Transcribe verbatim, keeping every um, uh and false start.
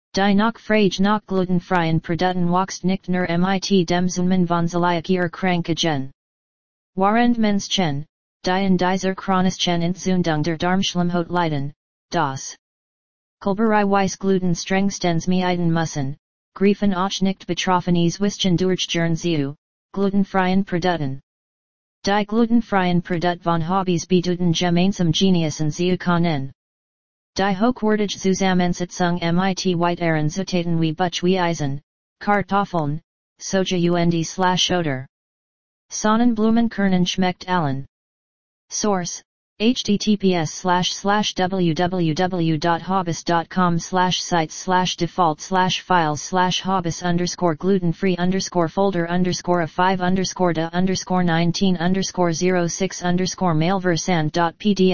Die noch frage nach glutenfreien Produkten wächst nicht nur mit dem Zunehmen von Zöliakie Krankheiten. Während Menschen, die in dieser chronischen Entzündung der Darmschleimhaut leiden, das Kulberei Gluten strengstens meiden müssen, greifen auch nicht betroffenes Wischen durch zu glutenfreien Produkten. Die glutenfreien Produkte von Hobbies bedeuten gemeinsam Geniusen zu können. Die hochwertige Zusammensetzung mit weiteren Zutaten wie Buch wie Eisen, Kartoffeln, Soja und slash oder Sonnenblumenkernen schmeckt allen. Source, https slash slash www.hobbies.com slash sites slash default slash files slash hobbies underscore gluten free underscore folder underscore a five underscore da underscore nineteen underscore zero six underscore mailversand.pdf